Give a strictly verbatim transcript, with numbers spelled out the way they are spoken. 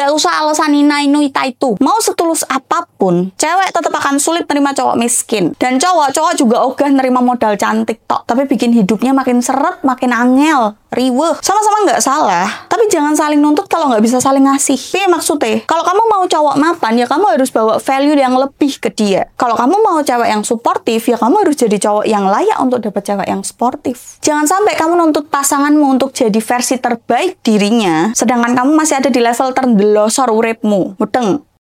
Gak usah alasan ina inu ita itu. Mau setulus apapun, cewek tetap akan sulit nerima cowok miskin. Dan cowok-cowok juga ogah nerima modal cantik tok, tapi bikin hidupnya makin seret, makin angel, riweh. Sama-sama nggak salah, tapi jangan saling nuntut kalau nggak bisa saling ngasih. Iya maksudnya, kalau kamu mau cowok mapan, ya kamu harus bawa value yang lebih ke dia. Kalau kamu mau cewek yang suportif, ya kamu harus jadi cowok yang layak untuk dapat cewek yang sportif. Jangan sampai kamu nuntut pasanganmu untuk jadi versi terbaik dirinya, sedangkan kamu masih ada di level terdelosor uripmu. Mudeng.